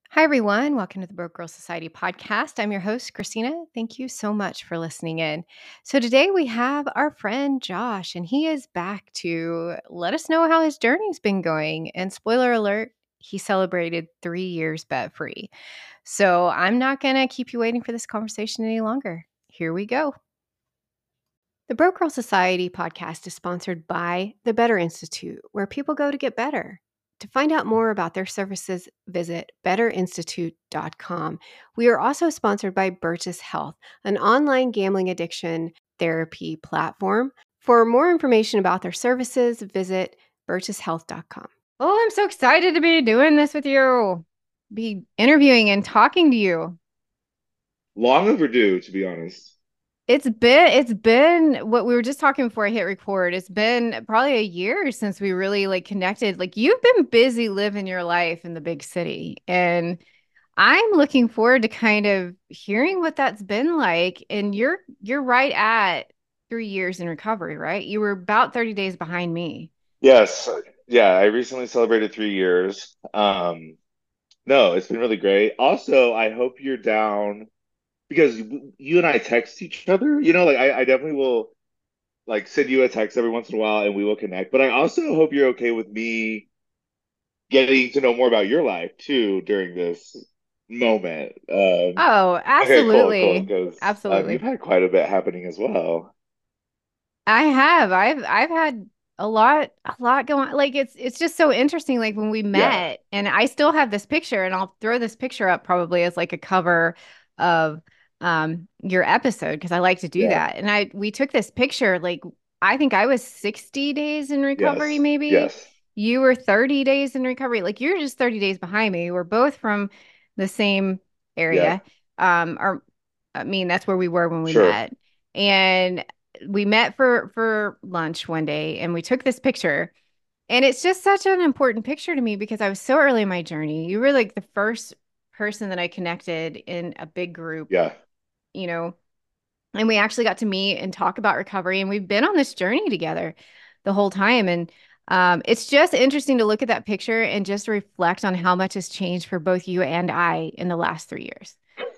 Hi, everyone. Welcome to the Broke Girl Society podcast. I'm your host, Christina. Thank you so much for listening in. So, today we have our friend Josh, and he is back to let us know how his journey's been going. And spoiler alert, he celebrated 3 years bet free. So, I'm not going to keep you waiting for this conversation any longer. Here we go. The Broke Girl Society podcast is sponsored by the Better Institute, where people go to get better. To find out more about their services, visit betterinstitute.com. We are also sponsored by Burgess Health, an online gambling addiction therapy platform. For more information about their services, visit burgesshealth.com. Oh, I'm so excited to be doing this with you, be interviewing and talking to you. Long overdue, to be honest. It's been what we were just talking before I hit record. It's been probably a year since we really connected. Like you've been busy living your life in the big city, and I'm looking forward to kind of hearing what that's been like. And you're right at 3 years in recovery, right? You were about 30 days behind me. Yes, yeah, I recently celebrated 3 years. No, it's been really great. Also, I hope you're down because you and I text each other. I definitely will like send you a text every once in a while and we will connect. But I also hope you're okay with me getting to know more about your life too during this moment. Oh, Okay, cool, absolutely. because you've Absolutely. had quite a bit happening as well. I have. I've had a lot going. Like it's just so interesting. Like when we Yeah, met, and I still have this picture, and I'll throw this picture up probably as like a cover of your episode because I like to do yeah, that. And I we took this picture like I think I was 60 days in recovery, yes, maybe. yes, You were 30 days in recovery. Like you're just 30 days behind me. We're both from the same yeah, area. Or I mean, that's where we were when we sure. met. And we met for lunch one day and we took this picture, and it's just such an important picture to me because I was so early in my journey. You were like the first person that I connected in a big group, Yeah. you know, and we actually got to meet and talk about recovery, and we've been on this journey together the whole time. And it's just interesting to look at that picture and just reflect on how much has changed for both you and I in the last 3 years.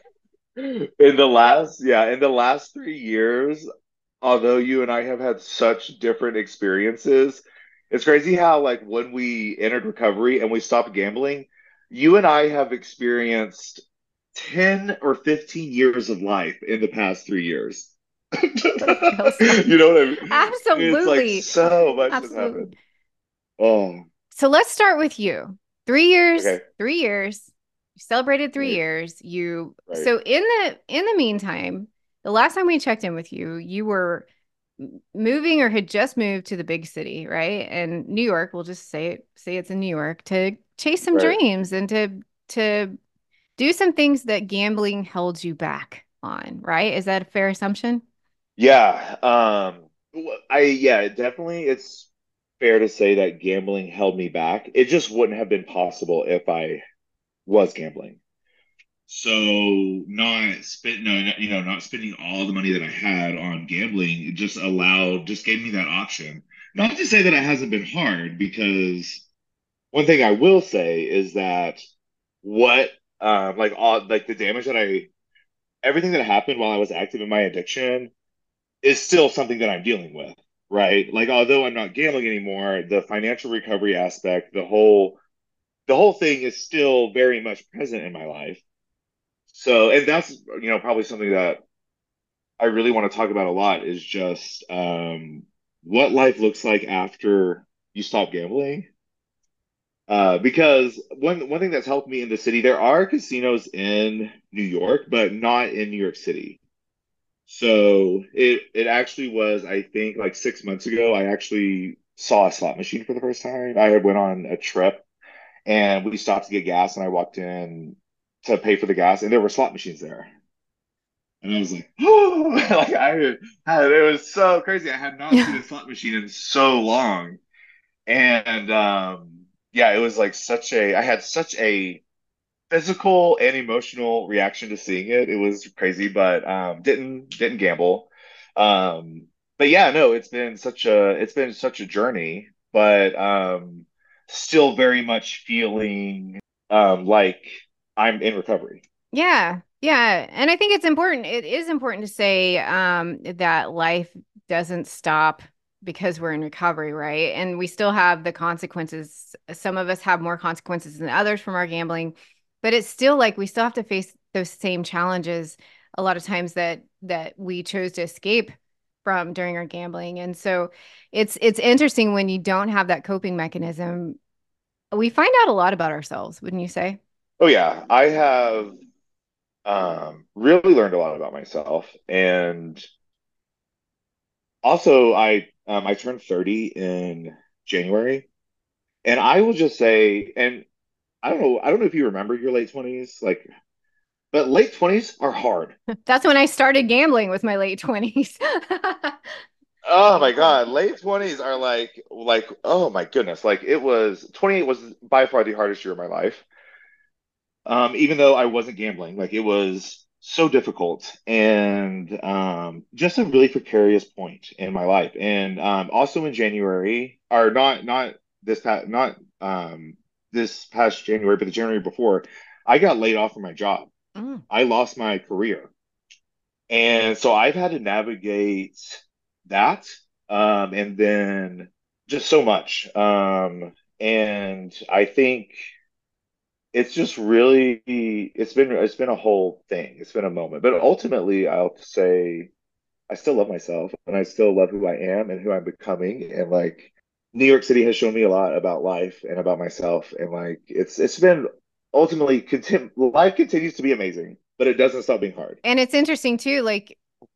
In the last 3 years, although you and I have had such different experiences, it's crazy how like when we entered recovery and we stopped gambling, you and I have experienced 10 or 15 years of life in the past 3 years. It feels You like know what I mean? It's like absolutely, so much has absolutely. happened. Oh, So let's start with you. 3 years, okay. 3 years. You celebrated three Right, years. You right, so in the meantime, the last time we checked in with you, you were moving or had just moved to the big city, right? And New York, we'll just say it's in New York to chase some right. dreams and to do some things that gambling held you back on, right? Is that a fair assumption? Yeah. Definitely it's fair to say that gambling held me back. It just wouldn't have been possible if I was gambling. So not spending all the money that I had on gambling, it just gave me that option. Not to say that it hasn't been hard, because one thing I will say is that what like all like the damage that I everything that happened while I was active in my addiction is still something that I'm dealing with, right? Like, although I'm not gambling anymore, the financial recovery aspect, the whole thing is still very much present in my life. So, and that's, probably something that I really want to talk about a lot is just what life looks like after you stop gambling. Because one thing that's helped me in the city, there are casinos in New York, but not in New York City. So it actually was, I think, like 6 months ago, I actually saw a slot machine for the first time. I had went on a trip and we stopped to get gas, and I walked in to pay for the gas, and there were slot machines there. And I was like, oh, it was so crazy. I had not seen a slot machine in so long. And yeah, it was like I had such a physical and emotional reaction to seeing it. It was crazy, but didn't gamble. Um, but yeah, no, it's been such a journey, but still very much feeling like I'm in recovery. Yeah, yeah. And I think it's important. It is important to say that life doesn't stop because we're in recovery, right? And we still have the consequences. Some of us have more consequences than others from our gambling, but it's still like we still have to face those same challenges a lot of times that we chose to escape from during our gambling. And so it's interesting when you don't have that coping mechanism. We find out a lot about ourselves, wouldn't you say? Oh yeah, I have really learned a lot about myself, and also I turned 30 in January, and I will just say, and I don't know if you remember your late 20s, like, but late 20s are hard. That's when I started gambling with my late 20s. Oh my God, late 20s are like oh my goodness, like it was 28 was by far the hardest year of my life. Even though I wasn't gambling, like it was so difficult and just a really precarious point in my life. And also in January, or not this past not this past January, but the January before, I got laid off from my job. Mm. I lost my career. And so I've had to navigate that, and then just so much. And I think it's just really it's been a whole thing. It's been a moment. But ultimately, I'll say I still love myself and I still love who I am and who I'm becoming. And like New York City has shown me a lot about life and about myself. And like it's been ultimately life continues to be amazing, but it doesn't stop being hard. And it's interesting too, like,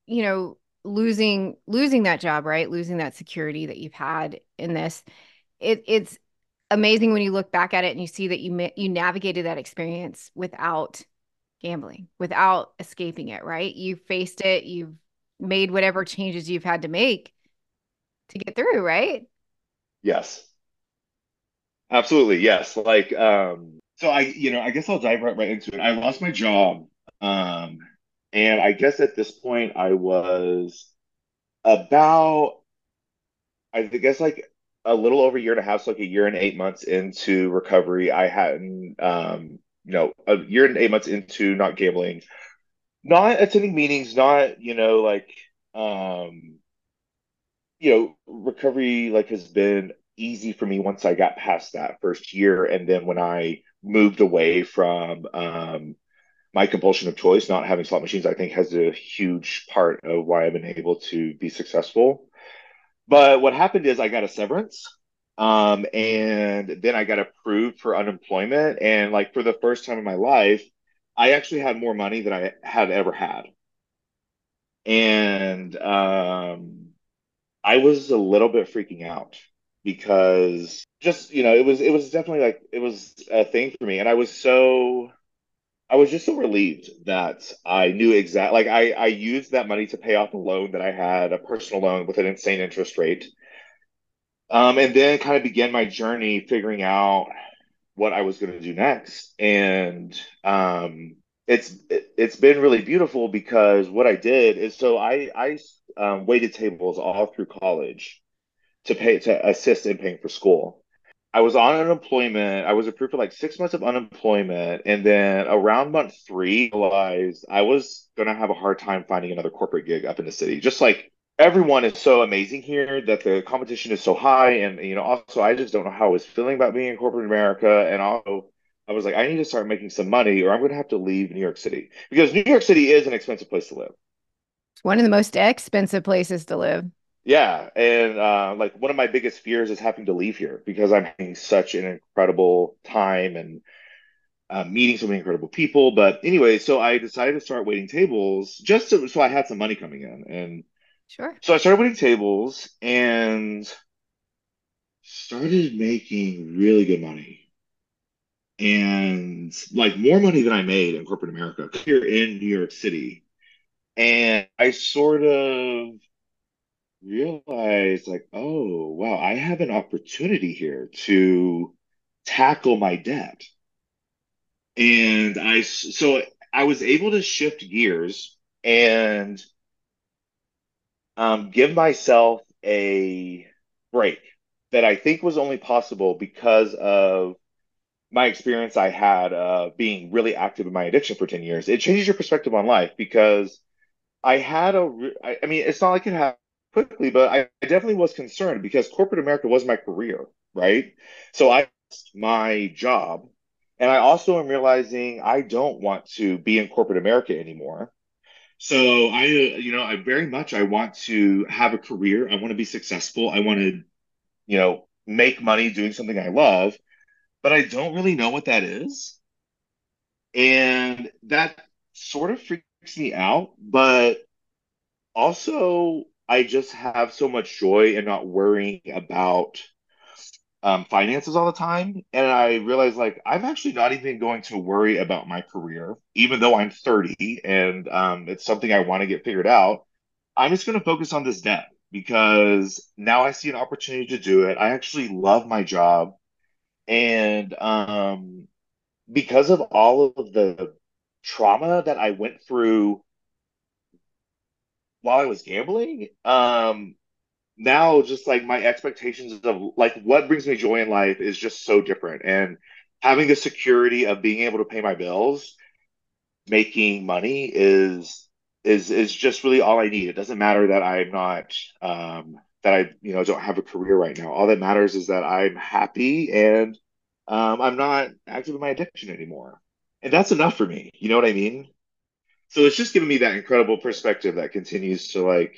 losing that job, right? Losing that security that you've had in this. It's amazing when you look back at it and you see that you navigated that experience without gambling, without escaping it, right? You faced it, you've made whatever changes you've had to make to get through, right? Yes. Absolutely, yes. Like, so I guess I'll dive right into it. I lost my job, um, and I guess at this point I was about, I guess like a little over a year and a half, so like a year and 8 months into recovery. I hadn't, a year and 8 months into not gambling, not attending meetings, not, um, recovery like has been easy for me once I got past that first year. And then when I moved away from my compulsion of choice, not having slot machines, I think has a huge part of why I've been able to be successful. But what happened is I got a severance. And then I got approved for unemployment. And like for the first time in my life, I actually had more money than I had ever had. And I was a little bit freaking out because just, it was definitely like it was a thing for me. And I was just so relieved that I knew exactly like I used that money to pay off a loan that I had, a personal loan with an insane interest rate. And then kind of began my journey figuring out what I was going to do next. And it's been really beautiful because what I did is so I waited tables all through college to assist in paying for school. I was on unemployment. I was approved for like 6 months of unemployment, and then around month three, I realized I was gonna have a hard time finding another corporate gig up in the city. Just like everyone is so amazing here that the competition is so high, and also I just don't know how I was feeling about being in corporate America, and also I was like, I need to start making some money, or I'm gonna have to leave New York City because New York City is an expensive place to live. It's one of the most expensive places to live. Yeah, and like one of my biggest fears is having to leave here because I'm having such an incredible time and meeting so many incredible people. But anyway, so I decided to start waiting tables so I had some money coming in, and Sure. so I started waiting tables and started making really good money, and like more money than I made in corporate America here in New York City. And I sort of realized like, oh, wow, I have an opportunity here to tackle my debt. And so I was able to shift gears and give myself a break that I think was only possible because of my experience I had being really active in my addiction for 10 years, it changes your perspective on life because I mean, it's not like it happened quickly, but I definitely was concerned because corporate America was my career, right? So I lost my job, and I also am realizing I don't want to be in corporate America anymore. So I very much I want to have a career. I want to be successful. I want to, make money doing something I love, but I don't really know what that is. And that sort of freaks me out, but also, I just have so much joy in not worrying about finances all the time. And I realize like I'm actually not even going to worry about my career, even though I'm 30 and it's something I want to get figured out. I'm just going to focus on this debt because now I see an opportunity to do it. I actually love my job. And because of all of the trauma that I went through while I was gambling, now just like my expectations of like what brings me joy in life is just so different. And having the security of being able to pay my bills, making money is just really all I need. It doesn't matter that I'm not that I don't have a career right now. All that matters is that I'm happy and I'm not active in my addiction anymore. And that's enough for me. You know what I mean? So it's just giving me that incredible perspective that continues to like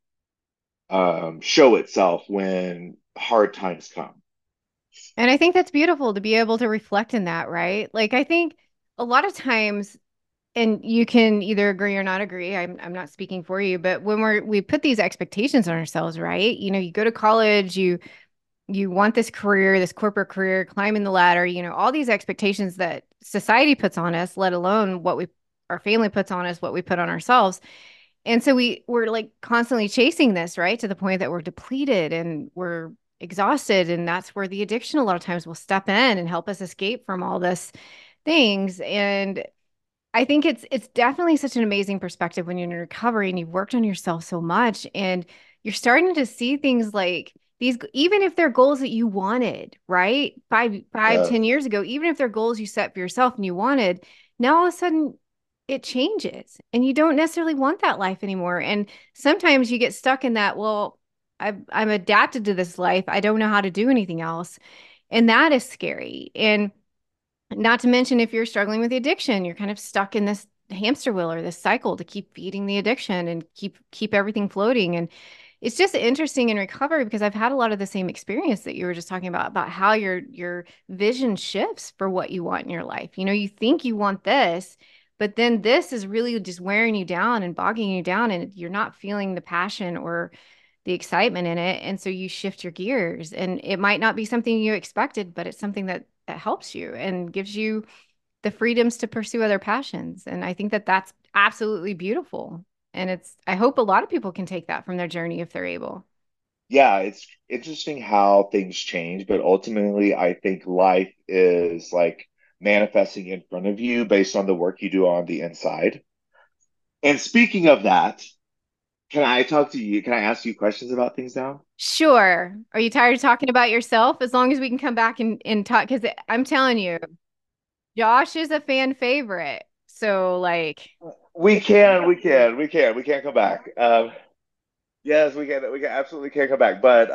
show itself when hard times come. And I think that's beautiful to be able to reflect in that, right? Like I think a lot of times, and you can either agree or not agree. I'm not speaking for you, but when we put these expectations on ourselves, right? You go to college, you want this career, this corporate career, climbing the ladder, all these expectations that society puts on us, let alone what we our family puts on us, what we put on ourselves. And so we're like constantly chasing this, right? To the point that we're depleted and we're exhausted. And that's where the addiction a lot of times will step in and help us escape from all this things. And I think it's definitely such an amazing perspective when you're in recovery and you've worked on yourself so much and you're starting to see things like these, even if they're goals that you wanted, right? Five, Yeah. 10 years ago, even if they're goals you set for yourself and you wanted, now all of a sudden it changes and you don't necessarily want that life anymore. And sometimes you get stuck in that, well, I'm adapted to this life. I don't know how to do anything else. And that is scary. And not to mention, if you're struggling with the addiction, you're kind of stuck in this hamster wheel or this cycle to keep feeding the addiction and keep everything floating. And it's just interesting in recovery because I've had a lot of the same experience that you were just talking about how your vision shifts for what you want in your life. You think you want this, but then this is really just wearing you down and bogging you down, and you're not feeling the passion or the excitement in it. And so you shift your gears, and it might not be something you expected, but it's something that helps you and gives you the freedoms to pursue other passions. And I think that that's absolutely beautiful. And I hope a lot of people can take that from their journey if they're able. Yeah, it's interesting how things change, but ultimately, I think life is like manifesting in front of you based on the work you do on the inside. And speaking of that, can I talk to you? Can I ask you questions about things now? Sure. Are you tired of talking about yourself? As long as we can come back and talk, because I'm telling you, Josh is a fan favorite. So, like, We can come back. Yes, we can absolutely can come back. But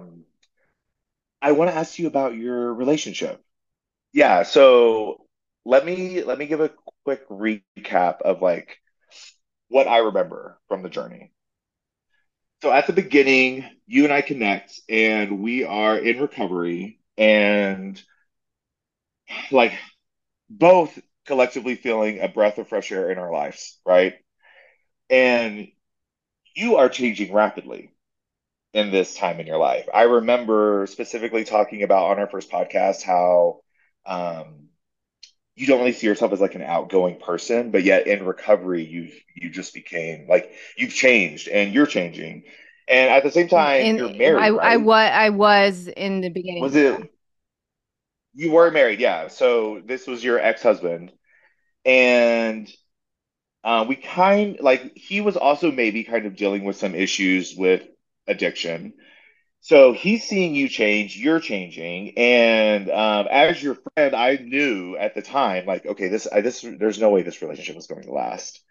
I want to ask you about your relationship. Yeah, so let me give a quick recap of like what I remember from the journey. So at the beginning, you and I connect and we are in recovery and like both collectively feeling a breath of fresh air in our lives, right? And you are changing rapidly in this time in your life. I remember specifically talking about on our first podcast how um you don't really see yourself as like an outgoing person, but yet in recovery, you just became like you've changed and you're changing. And at the same time, and you're married, right? I was in the beginning. Was it you were married? Yeah. So this was your ex-husband, and we kind like he was also maybe kind of dealing with some issues with addiction, So he's seeing you change, you're changing, and as your friend, I knew at the time, like, okay, there's no way this relationship was going to last.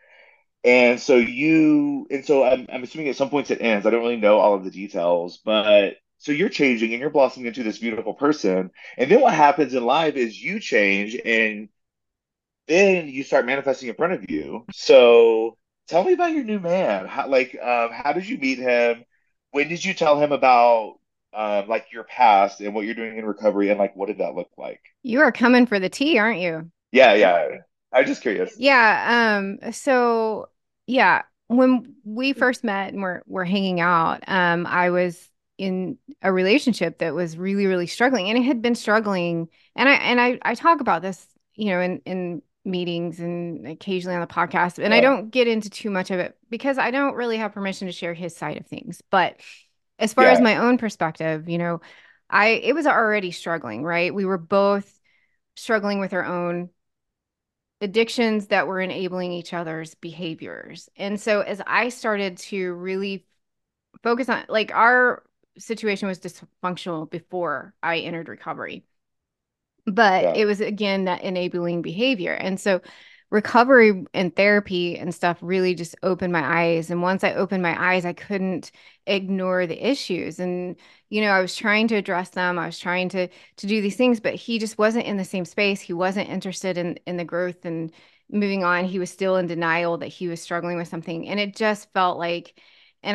And so I'm assuming at some points it ends. I don't really know all of the details, but so you're changing and you're blossoming into this beautiful person. And then what happens in life is you change and then you start manifesting in front of you. So tell me about your new man. How did you meet him? When did you tell him about like your past and what you're doing in recovery and like what did that look like? You are coming for the tea, aren't you? Yeah, yeah. I'm just curious. Yeah, so yeah, when we first met and we're hanging out, I was in a relationship that was really, really struggling and it had been struggling. And I talk about this, in meetings and occasionally on the podcast, and I Yeah, don't get into too much of it because I don't really have permission to share his side of things. But as far as yeah, my own perspective, I it was already struggling, right? We were both struggling with our own addictions that were enabling each other's behaviors. And so as I started to really focus on, like, our situation was dysfunctional before I entered recovery, but yeah, it was again that enabling behavior. And so recovery and therapy and stuff really just opened my eyes. And once I opened my eyes, I couldn't ignore the issues. And I was trying to address them. I was trying to do these things, but he just wasn't in the same space. He wasn't interested in the growth and moving on. He was still in denial that he was struggling with something. And it just felt like, and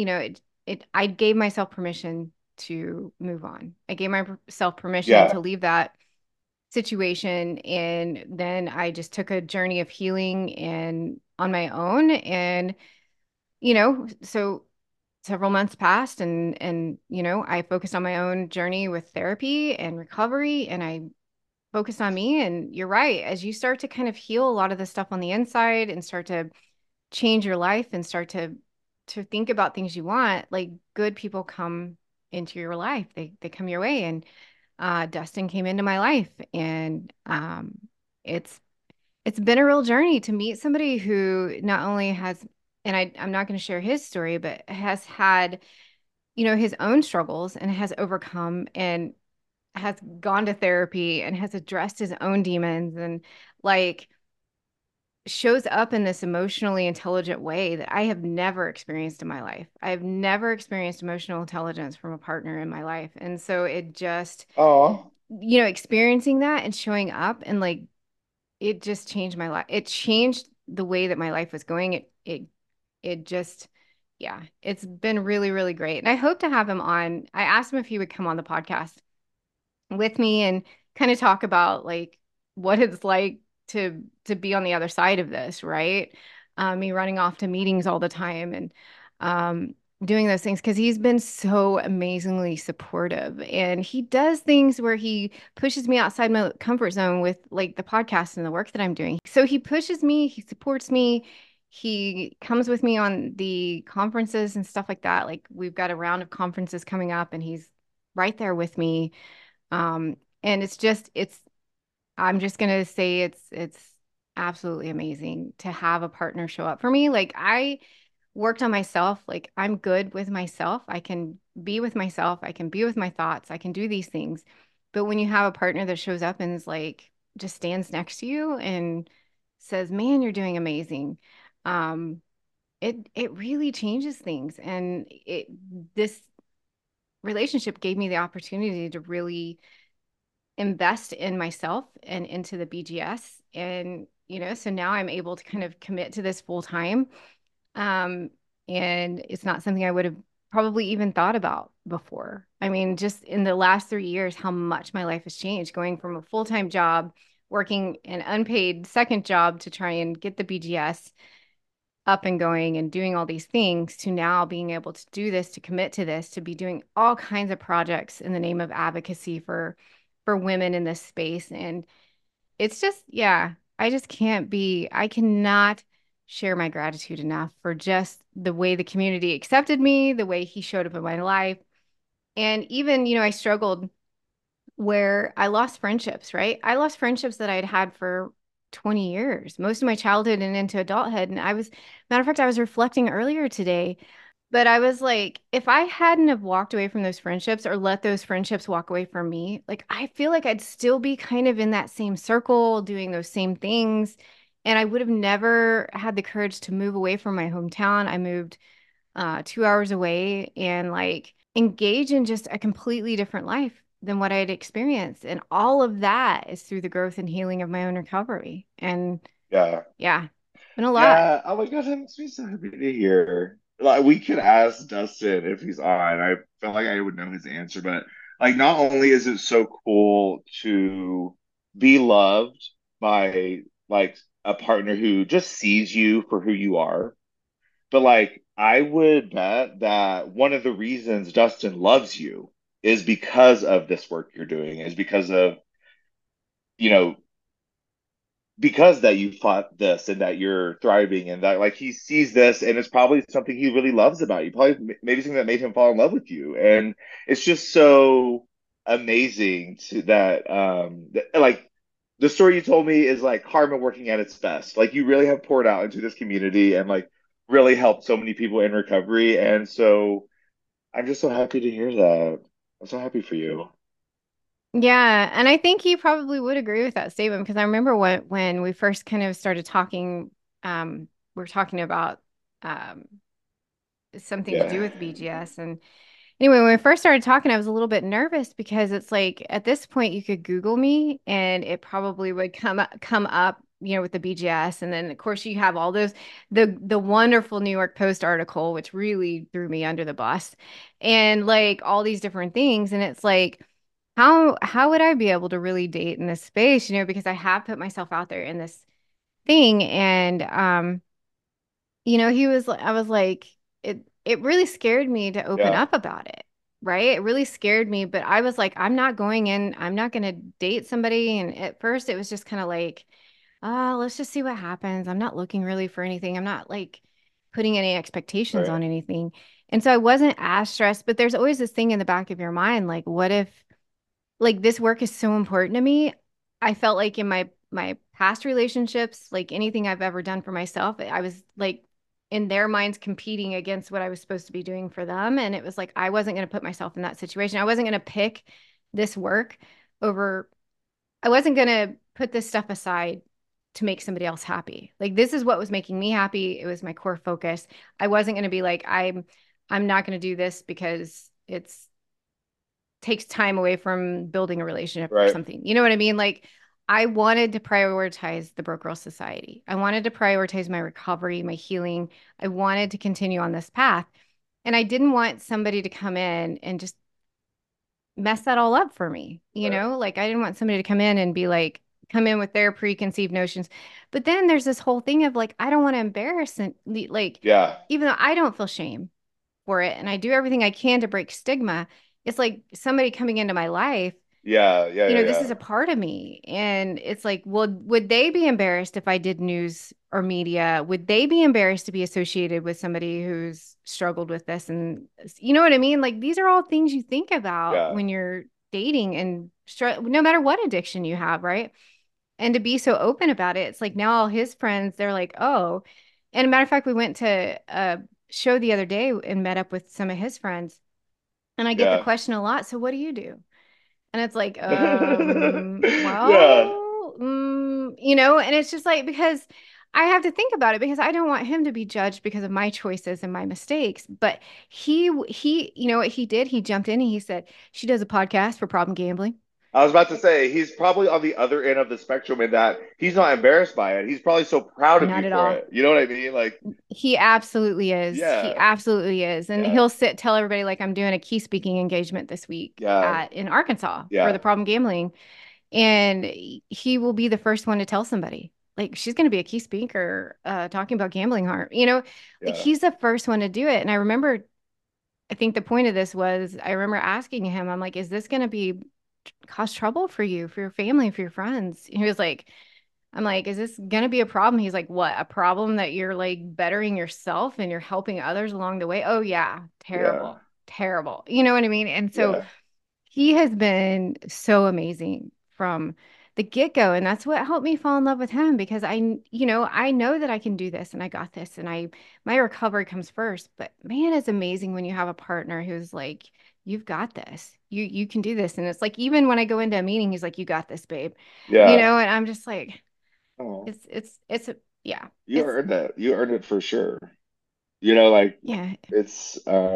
I gave myself permission to move on. I gave myself permission yeah. to leave that situation. And then I just took a journey of healing and on my own. And, so several months passed and, I focused on my own journey with therapy and recovery and I focused on me. And you're right. As you start to kind of heal a lot of the stuff on the inside and start to change your life and start to think about things you want, like good people come into your life. They come your way. And Dustin came into my life, and it's it's been a real journey to meet somebody who not only has, and I'm not going to share his story, but has had, his own struggles and has overcome and has gone to therapy and has addressed his own demons and like shows up in this emotionally intelligent way that I have never experienced in my life. I have never experienced emotional intelligence from a partner in my life. And so it just, Oh, experiencing that and showing up and like it just changed my life. It changed the way that my life was going. It just, yeah, it's been really, really great. And I hope to have him on. I asked him if he would come on the podcast with me and kind of talk about like what it's like to be on the other side of this, right? Me running off to meetings all the time and um, doing those things because he's been so amazingly supportive. And he does things where he pushes me outside my comfort zone with like the podcast and the work that I'm doing. So he pushes me, he supports me. He comes with me on the conferences and stuff like that. Like we've got a round of conferences coming up and he's right there with me, and I'm just gonna say it's absolutely amazing to have a partner show up for me. Like I worked on myself, like I'm good with myself. I can be with myself, I can be with my thoughts, I can do these things. But when you have a partner that shows up and is like just stands next to you and says, "Man, you're doing amazing." Um, it really changes things. And this relationship gave me the opportunity to really invest in myself and into the BGS. And, so now I'm able to kind of commit to this full time. Um, and it's not something I would have probably even thought about before. I mean, just in the last 3 years, how much my life has changed going from a full time job, working an unpaid second job to try and get the BGS up and going and doing all these things to now being able to do this, to commit to this, to be doing all kinds of projects in the name of advocacy for women in this space. And it's just, yeah, I cannot share my gratitude enough for just the way the community accepted me, the way he showed up in my life. And even, I struggled where I lost friendships, right? I lost friendships that I'd had for 20 years, most of my childhood and into adulthood. And matter of fact, I was reflecting earlier today. But I was like, if I hadn't have walked away from those friendships or let those friendships walk away from me, like I feel like I'd still be kind of in that same circle doing those same things. And I would have never had the courage to move away from my hometown. I moved 2 hours away and like engage in just a completely different life than what I had experienced. And all of that is through the growth and healing of my own recovery. And Yeah. yeah, been a lot. Yeah. Oh my gosh, that makes me so happy to hear. Like we could ask Dustin if he's on. I felt like I would know his answer, but like not only is it so cool to be loved by like a partner who just sees you for who you are, but like I would bet that one of the reasons Dustin loves you is because of this work you're doing, is because of, you know, because that you fought this and that you're thriving and that like he sees this and it's probably something he really loves about you, probably maybe something that made him fall in love with you. And it's just so amazing to that like the story you told me is like karma working at its best. Like you really have poured out into this community and like really helped so many people in recovery. And so I'm just so happy to hear that. I'm so happy for you. Yeah, and I think he probably would agree with that statement because I remember when we first kind of started talking, we were talking about um, something to do Yeah. with BGS. And anyway, when we first started talking, I was a little bit nervous because it's like at this point you could Google me and it probably would come up, with the BGS. And then of course you have all those the wonderful New York Post article, which really threw me under the bus, and like all these different things. And it's like how would I be able to really date in this space, because I have put myself out there in this thing. And I was like, it really scared me to open Yeah. up about it, right? It really scared me, but I was like, I'm not going to date somebody. And at first it was just kind of like, let's just see what happens. I'm not looking really for anything. I'm not like putting any expectations Right. on anything. And so I wasn't as stressed, but there's always this thing in the back of your mind, like, what if like this work is so important to me. I felt like in my past relationships, like anything I've ever done for myself, I was like in their minds competing against what I was supposed to be doing for them. And it was like I wasn't going to put myself in that situation. I wasn't going to pick this work over, I wasn't going to put this stuff aside to make somebody else happy. Like this is what was making me happy. It was my core focus. I wasn't going to be like, I'm not going to do this because it's takes time away from building a relationship or Right. something. You know what I mean? Like I wanted to prioritize the Broke Girl Society. I wanted to prioritize my recovery, my healing. I wanted to continue on this path. And I didn't want somebody to come in and just mess that all up for me. Right. Like I didn't want somebody to come in and be like, come in with their preconceived notions. But then there's this whole thing of like, I don't want to embarrass and like, Yeah. even though I don't feel shame for it and I do everything I can to break stigma, it's like somebody coming into my life, Yeah. Yeah. Yeah. this Yeah. is a part of me. And it's like, well, would they be embarrassed if I did news or media? Would they be embarrassed to be associated with somebody who's struggled with this? And you know what I mean? Like, these are all things you think about Yeah. when you're dating and no matter what addiction you have, right? And to be so open about it, it's like now all his friends, they're like, oh, and a matter of fact, we went to a show the other day and met up with some of his friends. And I get the Yeah. question a lot. So what do you do? And it's like, Yeah. well, and it's just like, because I have to think about it because I don't want him to be judged because of my choices and my mistakes. But you know what he did? He jumped in and he said, she does a podcast for problem gambling. I was about to say he's probably on the other end of the spectrum in that he's not embarrassed by it. He's probably so proud of Not you at for all. it. You know what I mean? Like, He absolutely is. He yeah, absolutely is. And yeah, he'll tell everybody like I'm doing a key speaking engagement this week yeah, at in Arkansas for yeah, the problem gambling. And he will be the first one to tell somebody like she's going to be a key speaker talking about gambling harm, like yeah, he's the first one to do it. And I remember, I think the point of this was I remember asking him, I'm like, is this going to be cause trouble for you, for your family, for your friends? And he was like, I'm like, is this going to be a problem? He's like, what, a problem that you're like bettering yourself and you're helping others along the way? Oh yeah, yeah, terrible, terrible, you know what I mean? And so yeah, he has been so amazing from the get-go. And that's what helped me fall in love with him because I know that I can do this and I got this and my recovery comes first. But man, it's amazing when you have a partner who's like, you've got this. You can do this. And it's like even when I go into a meeting, he's like, you got this, babe. Yeah. And I'm just like, Oh, yeah, you earned that. You earned it for sure. Like yeah. it's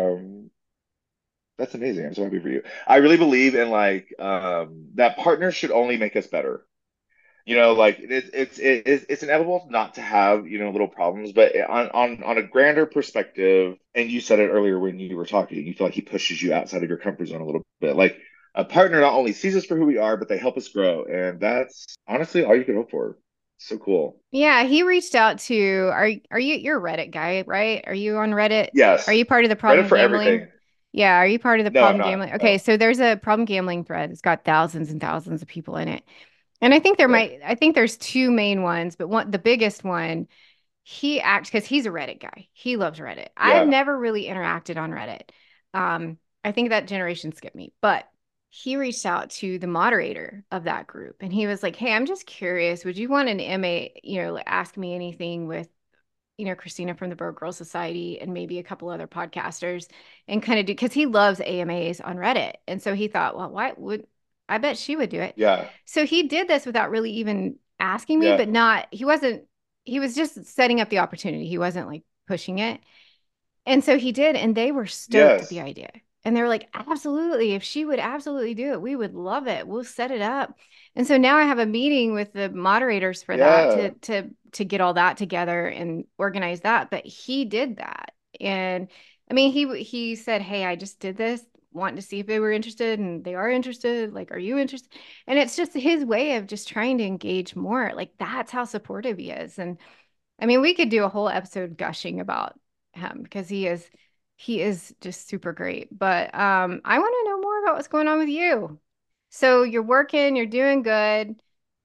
that's amazing. I'm so happy for you. I really believe in like that partners should only make us better. Like it's inevitable not to have, little problems, but on a grander perspective, and you said it earlier when you were talking, you feel like he pushes you outside of your comfort zone a little bit. Like a partner not only sees us for who we are, but they help us grow. And that's honestly all you can hope for. So cool. Yeah, he reached out to you're a Reddit guy, right? Are you on Reddit? Are Yes. you part of the Reddit problem for everything. gambling? Yeah, are you part of the No, I'm problem not. gambling? Okay, No. so there's a problem gambling thread. It's got thousands and thousands of people in it. And Okay. I think there's two main ones, but the biggest one, he acts because he's a Reddit guy. He loves Reddit. I've Yeah. never really interacted on Reddit. I think that generation skipped me, but he reached out to the moderator of that group and he was like, "Hey, I'm just curious. Would you want an MA, ask me anything with, Christina from the Broke Girl Society and maybe a couple other podcasters and kind of do because he loves AMAs on Reddit." And so he thought, well, why would I bet she would do it. Yeah. So he did this without really even asking me, Yeah. but he was just setting up the opportunity. He wasn't like pushing it. And so he did, and they were stoked at the Yes. idea. And they were like, absolutely. If she would absolutely do it, we would love it. We'll set it up. And so now I have a meeting with the moderators for that Yeah. to get all that together and organize that. But he did that. And I mean, he said, "Hey, I just did this, wanting to see if they were interested, and they are interested. Like, are you interested?" And it's just his way of just trying to engage more. Like that's how supportive he is. And I mean, we could do a whole episode gushing about him because he is just super great. But I want to know more about what's going on with you. So you're working, you're doing good.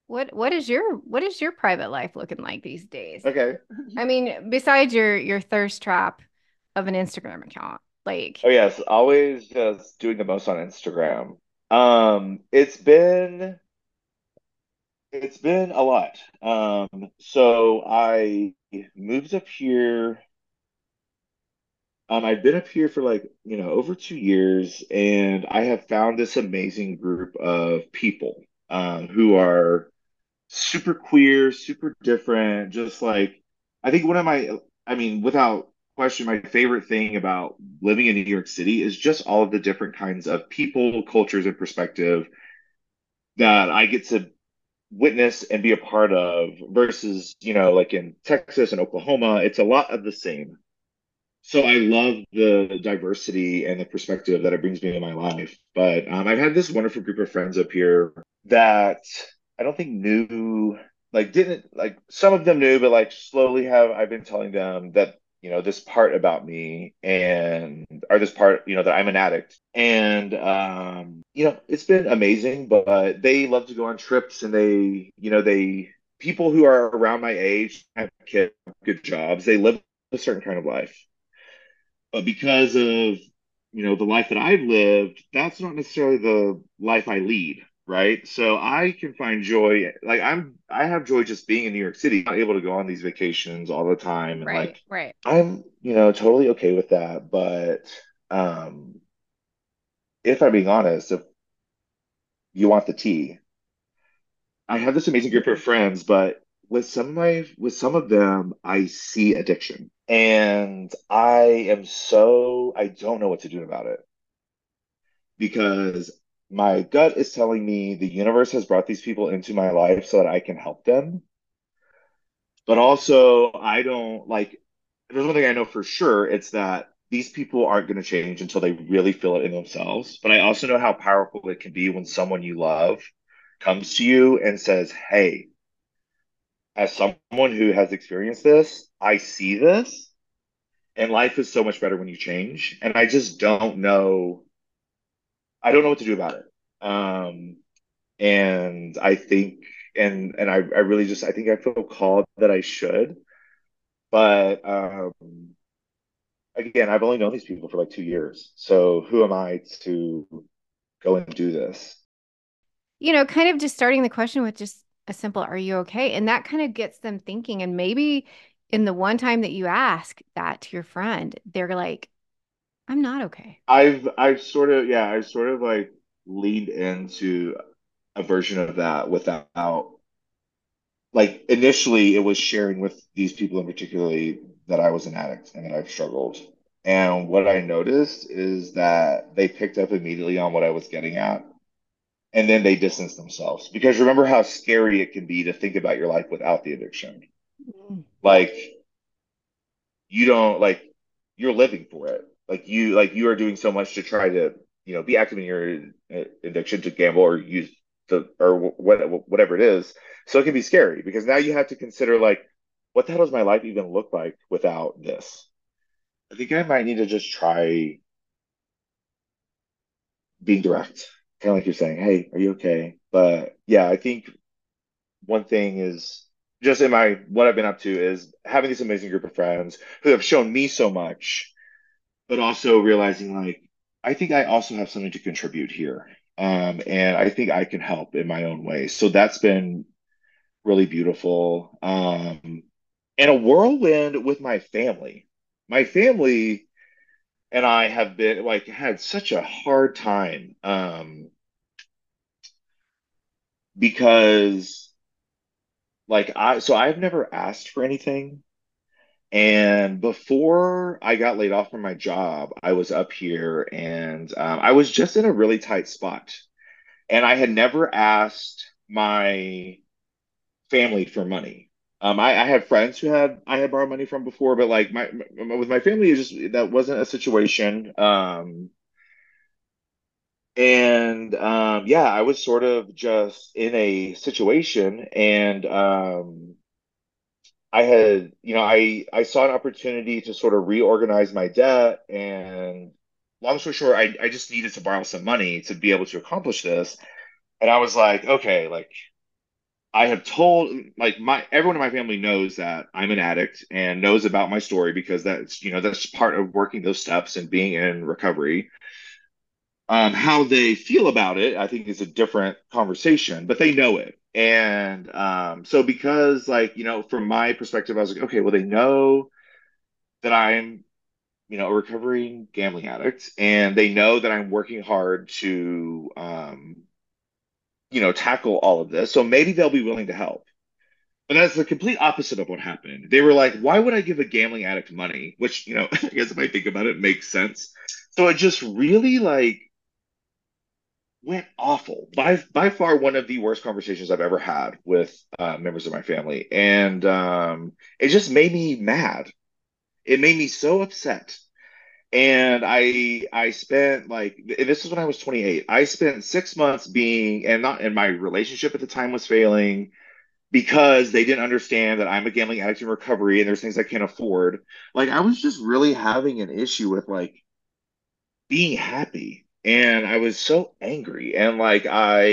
What is your private life looking like these days? Okay. I mean, besides your thirst trap of an Instagram account, like Oh yes, always just doing the most on Instagram. It's been a lot. So I moved up here. I've been up here for like, over 2 years, and I have found this amazing group of people who are super queer, super different, just like I think I mean, without question, my favorite thing about living in New York City is just all of the different kinds of people, cultures, and perspective that I get to witness and be a part of versus, like in Texas and Oklahoma, it's a lot of the same. So I love the diversity and the perspective that it brings me in my life. But I've had this wonderful group of friends up here that I don't think knew, like, didn't like some of them knew, but like slowly have I've been telling them that, this part about me and or this part, that I'm an addict. And it's been amazing, but they love to go on trips and they people who are around my age have kids, good jobs, they live a certain kind of life. But because of, the life that I've lived, that's not necessarily the life I lead, right? So I can find joy, like I have joy just being in New York City, not able to go on these vacations all the time. And right, like, right. I'm, totally okay with that. But um, if I'm being honest, if you want the tea, I have this amazing group of friends, but with some of them, I see addiction. And I don't know what to do about it because my gut is telling me the universe has brought these people into my life so that I can help them. But also, I don't like, there's one thing I know for sure, it's that these people aren't going to change until they really feel it in themselves. But I also know how powerful it can be when someone you love comes to you and says, "Hey, as someone who has experienced this, I see this, and life is so much better when you change." And I just don't know. I don't know what to do about it. And I think, and I really just, I think I feel called that I should. But again, I've only known these people for like 2 years. So who am I to go and do this? kind of just starting the question with just a simple, are you okay? And that kind of gets them thinking. And maybe in the one time that you ask that to your friend, they're like, I'm not okay. I've sort of, yeah, I've sort of like leaned into a version of that without, like, initially it was sharing with these people in particularly that I was an addict and that I've struggled. And what I noticed is that they picked up immediately on what I was getting at, and then they distanced themselves. Because remember how scary it can be to think about your life without the addiction. Mm. Like, you don't like, you're living for it. Like you are doing so much to try to, be active in your addiction to gamble or use the or whatever it is. So it can be scary because now you have to consider, like, what the hell does my life even look like without this? I think I might need to just try being direct, kind of like you're saying, hey, are you okay? But yeah, I think one thing is just in my what I've been up to is having this amazing group of friends who have shown me so much, but also realizing, like, I think I also have something to contribute here. And I think I can help in my own way. So that's been really beautiful. And a whirlwind with my family. My family and I have been like had such a hard time, because I've never asked for anything. And before I got laid off from my job, I was up here and I was just in a really tight spot. And I had never asked my family for money. I had friends who I had borrowed money from before, but like with my family, it just that wasn't a situation. Yeah, I was sort of just in a situation, and I saw an opportunity to sort of reorganize my debt, and long story short, I just needed to borrow some money to be able to accomplish this. And I was like, okay, like I have told like my everyone in my family knows that I'm an addict and knows about my story because that's part of working those steps and being in recovery. How they feel about it, I think, is a different conversation, but they know it. And so because, like, from my perspective, I was like, okay, well, they know that I'm, a recovering gambling addict, and they know that I'm working hard to, tackle all of this. So maybe they'll be willing to help. But that's the complete opposite of what happened. They were like, why would I give a gambling addict money? Which, I guess if I think about it, makes sense. So it just really like went awful. By far one of the worst conversations I've ever had with members of my family. And it just made me mad. It made me so upset. And I spent like and this is when I was 28. I spent 6 months being and not and my relationship at the time was failing because they didn't understand that I'm a gambling addict in recovery and there's things I can't afford. Like I was just really having an issue with like being happy. And I was so angry. And like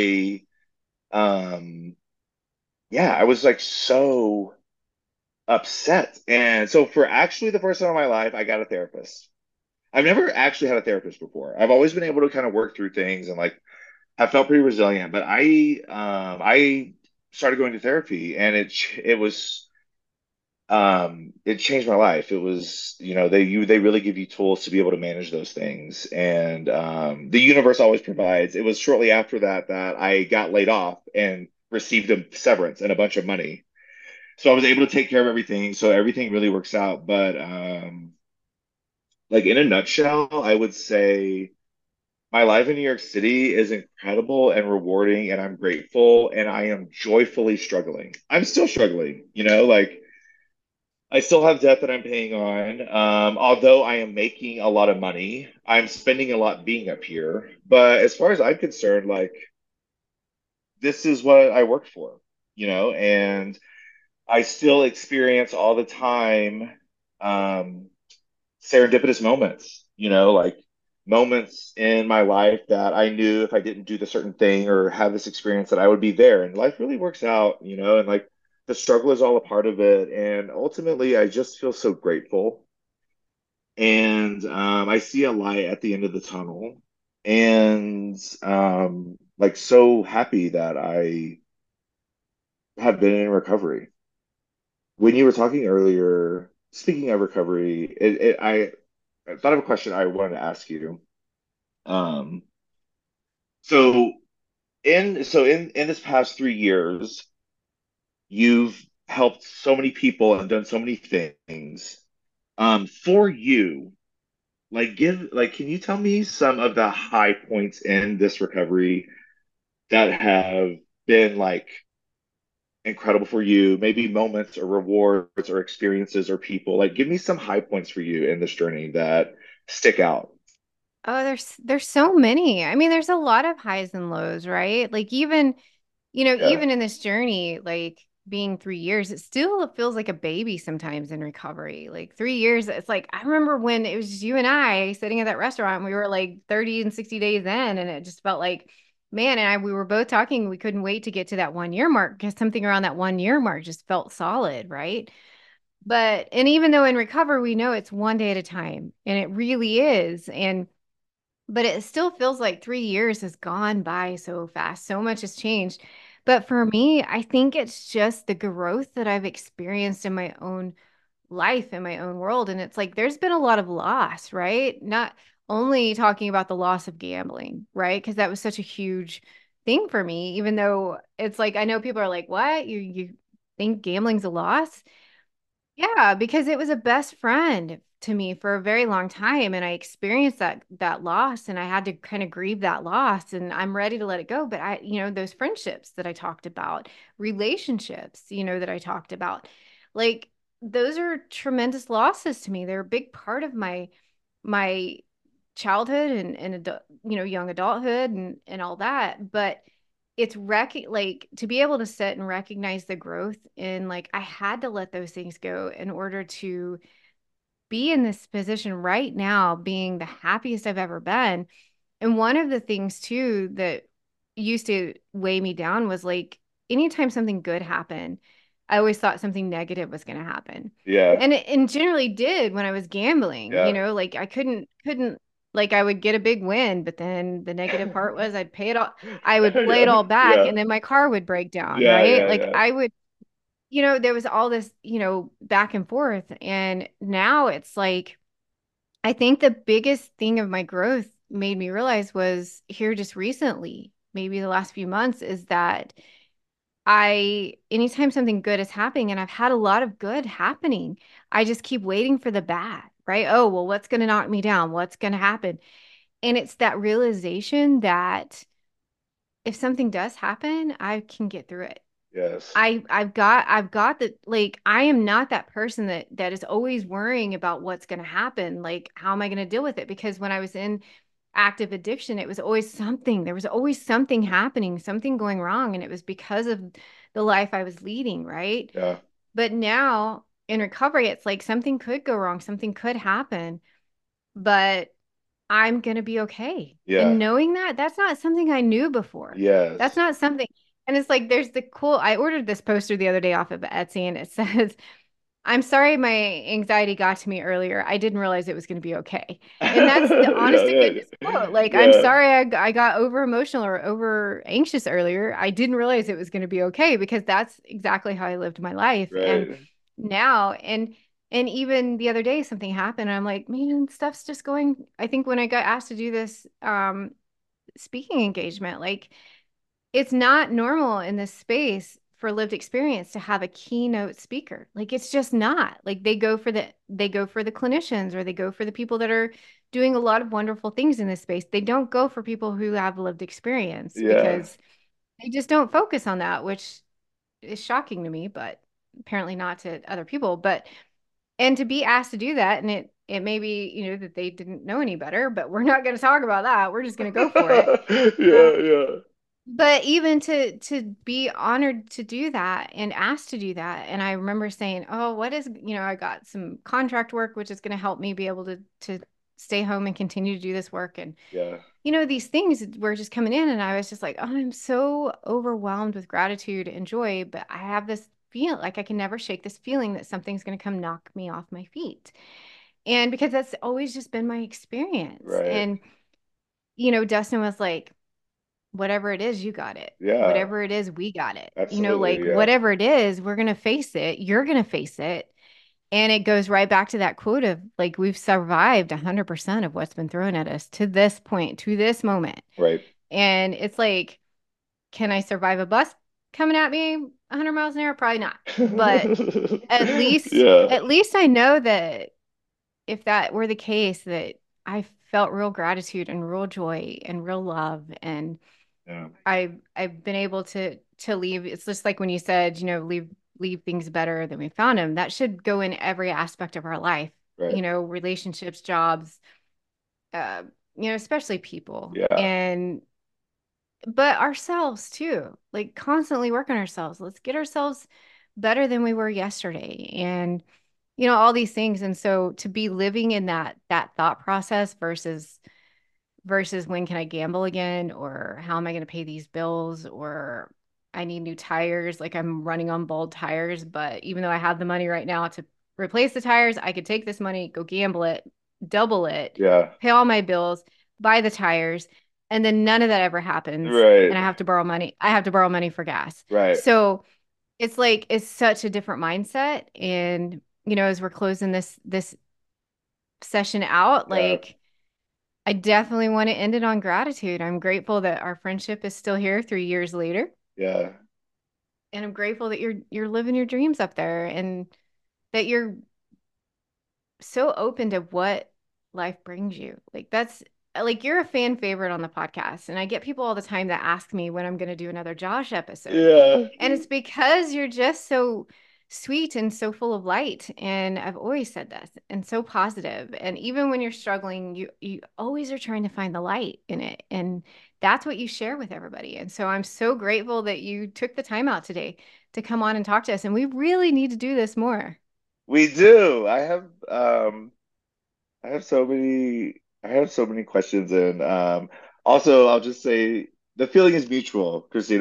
um yeah, I was like so upset. And so for actually the first time in my life, I got a therapist. I've never actually had a therapist before. I've always been able to kind of work through things and like have felt pretty resilient. But I started going to therapy, and it changed my life. It was, they really give you tools to be able to manage those things. And the universe always provides. It was shortly after that I got laid off and received a severance and a bunch of money. So I was able to take care of everything. So everything really works out. But like in a nutshell, I would say my life in New York City is incredible and rewarding, and I'm grateful, and I am joyfully struggling. I'm still struggling, like I still have debt that I'm paying on. Although I am making a lot of money, I'm spending a lot being up here. But as far as I'm concerned, like this is what I work for, and I still experience all the time um, serendipitous moments, like moments in my life that I knew if I didn't do the certain thing or have this experience that I would be there. And life really works out, and like the struggle is all a part of it. And ultimately, I just feel so grateful. And I see a light at the end of the tunnel. And like so happy that I have been in recovery. When you were talking earlier, speaking of recovery, I thought of a question I wanted to ask you. Um, so in this past 3 years, you've helped so many people and done so many things. For you, can you tell me some of the high points in this recovery that have been like incredible for you? Maybe moments or rewards or experiences or people. Like, give me some high points for you in this journey that stick out. Oh, there's so many. I mean, there's a lot of highs and lows, right? Like even, Yeah, even in this journey, like being 3 years, it still feels like a baby sometimes in recovery. Like 3 years, it's like I remember when it was just you and I sitting at that restaurant, we were like 30 and 60 days in, and it just felt like, man, and we were both talking, we couldn't wait to get to that 1 year mark because something around that 1 year mark just felt solid, right? But and even though in recovery, we know it's one day at a time, and it really is. And but it still feels like 3 years has gone by so fast. So much has changed. But for me, I think it's just the growth that I've experienced in my own life, in my own world. And it's like there's been a lot of loss, right? Not only talking about the loss of gambling, right? Because that was such a huge thing for me, even though it's like I know people are like, what? You think gambling's a loss? Yeah, because it was a best friend to me for a very long time, and I experienced that loss, and I had to kind of grieve that loss, and I'm ready to let it go. But those friendships that I talked about, relationships, that I talked about, like those are tremendous losses to me. They're a big part of my childhood and young adulthood and all that. But like to be able to sit and recognize the growth in like I had to let those things go in order to be in this position right now, being the happiest I've ever been. And one of the things too that used to weigh me down was like anytime something good happened, I always thought something negative was going to happen. yeah, And generally did when I was gambling, yeah, like I couldn't like I would get a big win, but then the negative part was I'd pay it all, I would play it yeah, all back yeah, and then my car would break down, yeah, right? yeah, Like yeah, I would, there was all this, back and forth. And now it's like I think the biggest thing of my growth made me realize was here just recently, maybe the last few months, is that anytime something good is happening, and I've had a lot of good happening, I just keep waiting for the bad, right? Oh, well, what's going to knock me down? What's going to happen? And it's that realization that if something does happen, I can get through it. yes, I've got the like I am not that person that is always worrying about what's going to happen. Like, how am I going to deal with it? Because when I was in active addiction, it was always something. There was always something happening, something going wrong, and it was because of the life I was leading, right? yeah, But now in recovery, it's like something could go wrong, something could happen, but I'm going to be okay. And yeah, knowing that, that's not something I knew before. That's yes. not something. And it's like, there's I ordered this poster the other day off of Etsy and it says, I'm sorry my anxiety got to me earlier. I didn't realize it was going to be okay. And that's the honest Yeah, to yeah, goodness quote. Like, I'm yeah, sorry I got over emotional or over anxious earlier. I didn't realize it was going to be okay because that's exactly how I lived my life. And right. now, and even the other day, something happened. And I'm like, man, stuff's just going. I think when I got asked to do this speaking engagement, like it's not normal in this space for lived experience to have a keynote speaker. Like it's just not. Like they go for the clinicians or they go for the people that are doing a lot of wonderful things in this space. They don't go for people who have lived experience Yeah, because they just don't focus on that, which is shocking to me, but apparently not to other people. But and to be asked to do that, and it may be, that they didn't know any better, but we're not going to talk about that. We're just going to go for it. yeah, yeah, But even to be honored to do that and asked to do that, and I remember saying, "Oh, what is, I got some contract work which is going to help me be able to stay home and continue to do this work." And yeah, these things were just coming in, and I was just like, "Oh, I'm so overwhelmed with gratitude and joy, but I have this feel like I can never shake this feeling that something's going to come knock me off my feet." And because that's always just been my experience. right. And Dustin was like, whatever it is, you got it. Yeah, Whatever it is, we got it. Like absolutely. Yeah, whatever it is, we're going to face it. You're going to face it. And it goes right back to that quote of like, we've survived 100% of what's been thrown at us to this point, to this moment. right. And it's like, can I survive a bus coming at me 100 miles an hour? Probably not. But Yeah, at least I know that if that were the case, that I felt real gratitude and real joy and real love. And yeah, I've been able to leave. It's just like when you said, leave things better than we found them. That should go in every aspect of our life, right. relationships, jobs, uh, especially people. Yeah, And but ourselves too, like constantly work on ourselves. Let's get ourselves better than we were yesterday. And all these things. And so to be living in that thought process versus when can I gamble again, or how am I going to pay these bills, or I need new tires, like I'm running on bald tires, but even though I have the money right now to replace the tires, I could take this money, go gamble it, double it, yeah, pay all my bills, buy the tires, and then none of that ever happens right, and I have to borrow money. I have to borrow money for gas. right. So it's like it's such a different mindset. And as we're closing this session out, Yeah, like I definitely want to end it on gratitude. I'm grateful that our friendship is still here 3 years later. yeah. And I'm grateful that you're living your dreams up there, and that you're so open to what life brings you. Like that's like you're a fan favorite on the podcast. And I get people all the time that ask me when I'm going to do another Josh episode. Yeah. And it's because you're just so sweet and so full of light. And I've always said this, and so positive. And even when you're struggling, you always are trying to find the light in it. And that's what you share with everybody. And so I'm so grateful that you took the time out today to come on and talk to us. And we really need to do this more. We do. I have so many questions, and also I'll just say the feeling is mutual, Christina.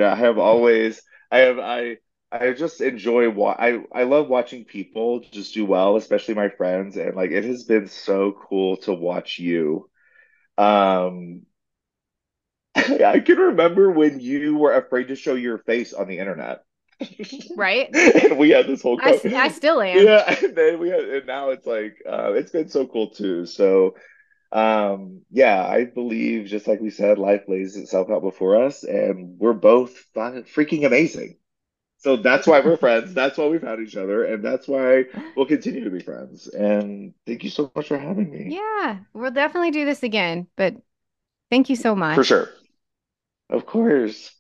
I just enjoy I love watching people just do well, especially my friends, and like it has been so cool to watch you. Um I can remember when you were afraid to show your face on the internet. Right? And we had this whole I still am. yeah, and then and now it's like it's been so cool too. So yeah, I believe just like we said, life lays itself out before us, and we're both freaking amazing. So that's why we're friends. That's why we found each other, and that's why we'll continue to be friends. And thank you so much for having me. Yeah, we'll definitely do this again, but thank you so For much. sure. Of course.